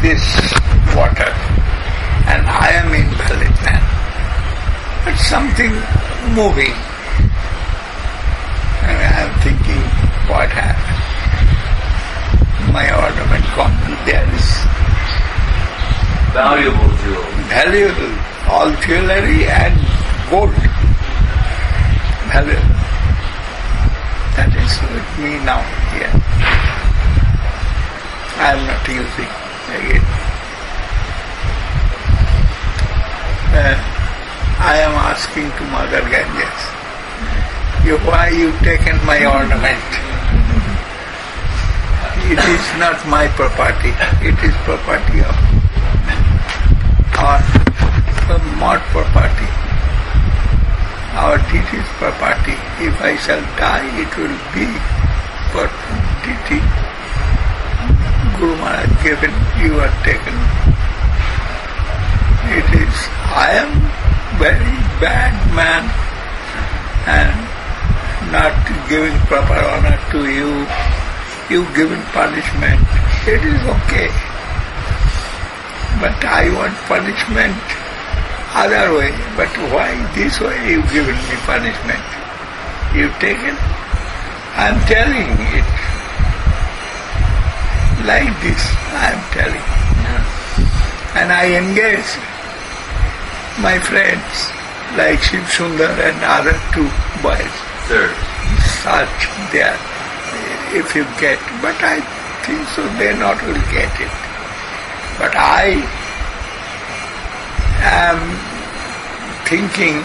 this water and I am invalid man. But something moving. And I am thinking, what happened? My ornament gone. There is valuable jewelry. Valuable. All jewelry and gold. Valuable. That is with me now here. I am not using again. I am asking to Mother Ganges, why you taken my ornament? It is not my property. It is property of our mod property. Our deity's property. If I shall die, it will be for deity. Guru Maharaj given, you are taken. It is, I am very bad man and not giving proper honor to you. You given punishment. It is okay. But I want punishment other way. But why this way you given me punishment? You taken? I am telling it. Like this, I am telling. And I engage my friends like Shiv Sundar and other two boys. Search there if you get. But I think so they not will get it. But I am thinking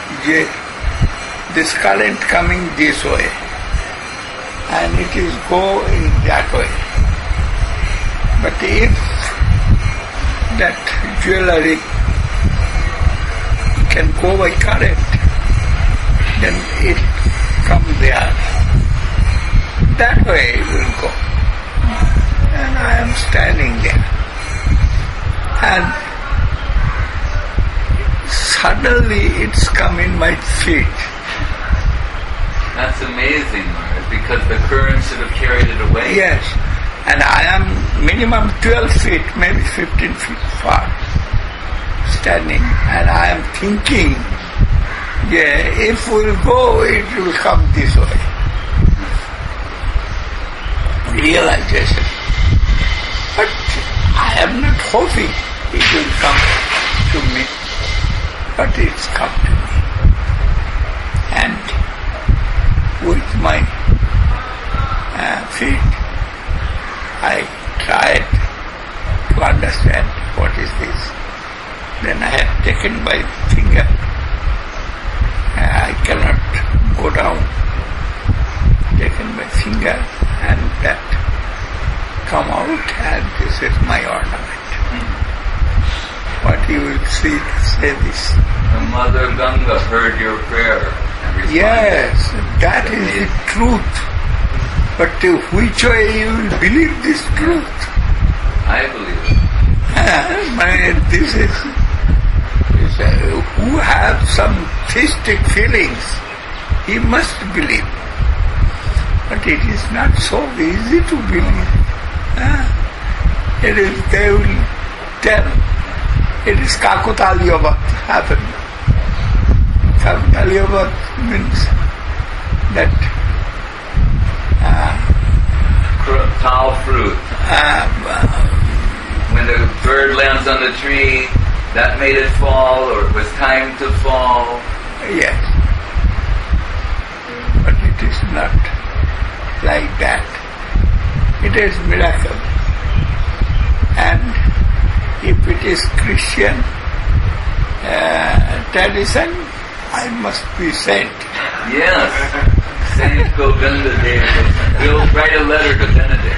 this current coming this way and it is go in that way. But if that jewelry can go by current, then it come there. That way it will go. And I am standing there. And suddenly it's come in my feet. That's amazing, Maharaj, because the current should have carried it away. Yes. And I am minimum 12 feet, maybe 15 feet far, standing. And I am thinking, if we'll go, it will come this way. Realization. But I am not hoping it will come to me. But it's come to me. And with my feet, I tried to understand what is this. Then I had taken my finger. I cannot go down. Taken my finger and that come out and this is my ornament. What you will see, say this. The Mother Ganga heard your prayer and responded. Yes, that is the truth. But which way you will believe this truth? I believe it. This is who have some theistic feelings, he must believe. But it is not so easy to believe. It is, they will tell, it is Kakutaliyavat happened. Kakutaliyavat means that tall fruit. When the bird lands on the tree, that made it fall, or it was time to fall. Yes. But it is not like that. It is miracle. And if it is Christian tradition, I must be saint. Yes. Saint Govinda Dev. We'll write a letter to Benedict.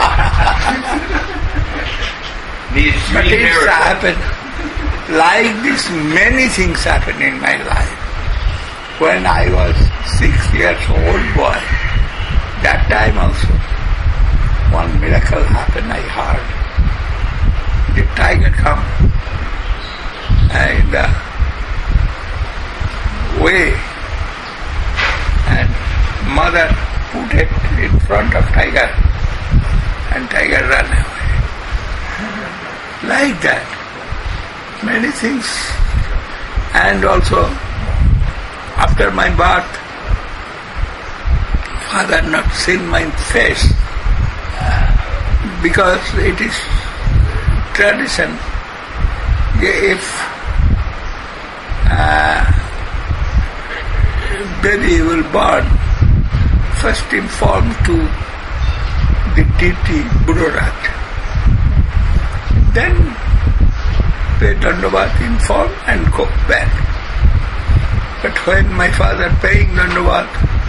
These But three it's miracles. happened. Like this, many things happened in my life. When I was 6 years old boy, that time also, one miracle happened, I heard. The tiger come in the way and mother put it in front of tiger and tiger ran away. like that. Many things. And also, after my birth, father not seen my face, because it is tradition. If baby will born, first inform to the deity Buddharat. Then pay Dandavat, inform and go back. But when my father paying Dandavat,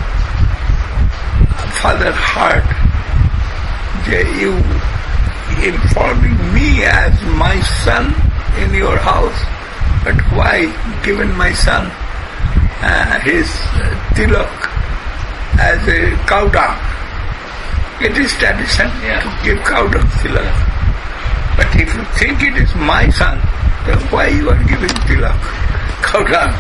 father heard that you informing me as my son in your house, but why given my son his tilak as a cow dung? It is tradition to give cow dung tilak. But if you think it is my son, then why you are giving tilak, cow dung?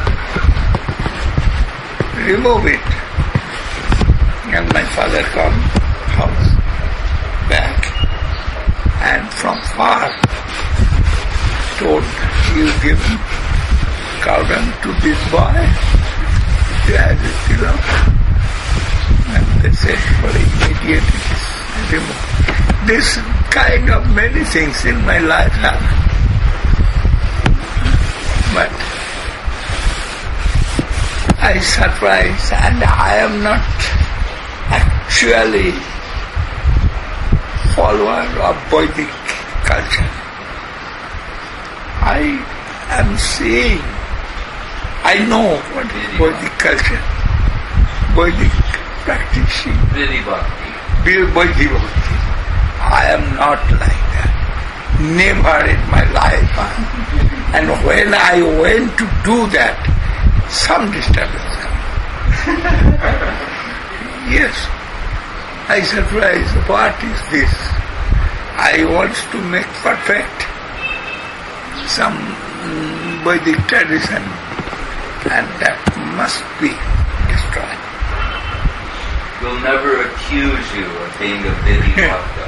Remove it. And my father come house back, and from far told, you give cow dung to this boy, as a tilak. And they said, for immediate it is removed. This kind of many things in my life happen. But I surprise, and I am not actually follower of Vedic culture. I am seeing, I know what is Vedic culture, Vedic practicing, Vedi Bhakti. Vedi Bhakti. I am not like that. Never in my life. And when I went to do that, some disturbance comes. Yes. I surprised, what is this? I want to make perfect some Vedic tradition, and that must be destroyed. We'll never accuse you of being a Vedi Bhakta.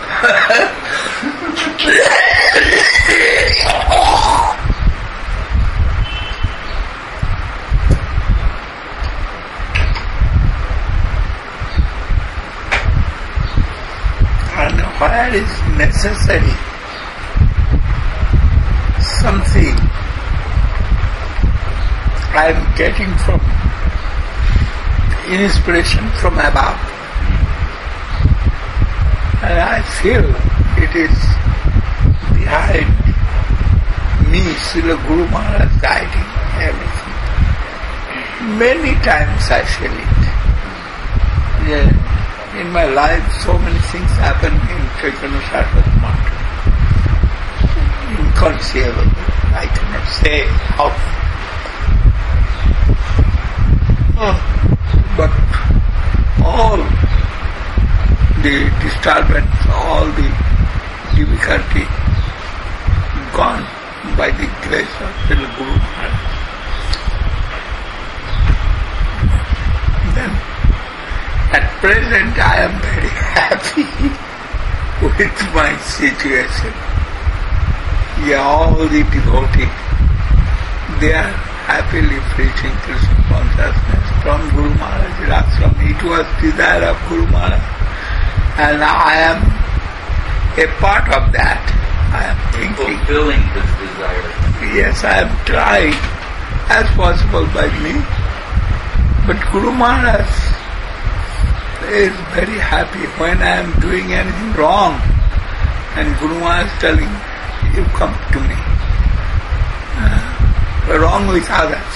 And where is necessary something I am getting from inspiration from above, and I feel it is behind me, Srila Guru Maharaj guiding everything. Many times I feel it. Yeah. In my life, so many things happen in Chaitanya Saraswati Math. Inconceivable. I cannot say how. But all the disturbance, all the difficulty gone by the grace of the Guru Maharaj. Then, at present I am very happy with my situation. Yeah, all the devotees, they are happily preaching Krishna consciousness from Guru Maharaj's ashram. It was desire of Guru Maharaj, and I am a part of that. I am thinking. Fulfilling his desire. Yes, I am trying as possible by me. But Guru Maharaj is very happy when I am doing anything wrong. And Guru Maharaj is telling, you come to me. Wrong with others.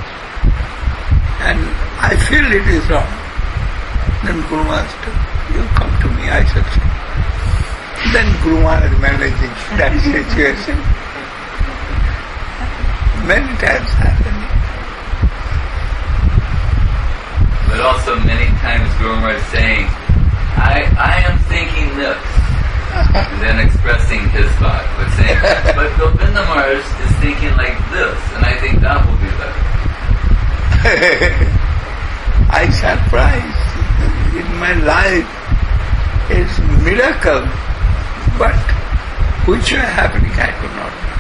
And I feel it is wrong. Then Guru Maharaj tells, you come to me, I said so. Then Guru Maharaj managing that situation. Many times happened. But also many times Guru Maharaj saying, I am thinking this. And then expressing his thought, but saying, but Govinda Maharaj is thinking like this, and I think that will be better. I surprised in my life. It's miracle. But which were happening I could not know.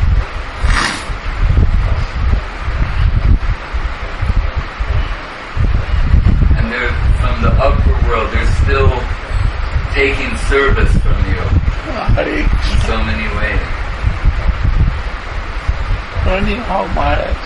And they're from the upper world, they're still taking service from you Hare in so many ways. Anyhow, Maharaj,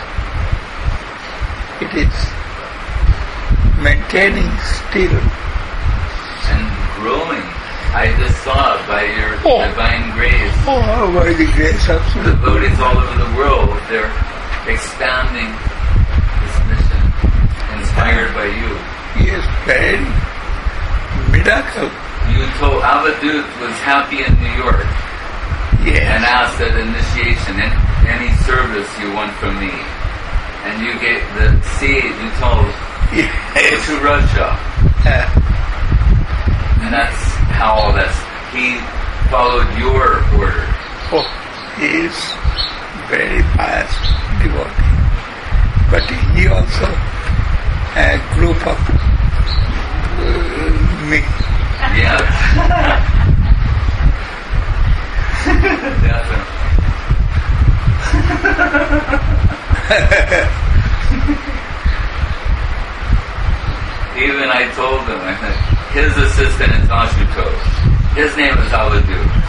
it is maintaining still. And growing. I just saw it by your divine grace. Oh, by the grace of The devotees all over the world, they're expanding this mission, inspired by you. Yes, very miracle. You told Avadut was happy in New York and Yes. asked at initiation, any service you want from me. And you gave the seed, you told, go Yes. to Russia. Uh, And that's how he followed your order. oh, he is very pious devotee. But he also a group of me. Yes. Definitely. Even I told them, I said, his assistant is Ashutosh. His name is Avadut.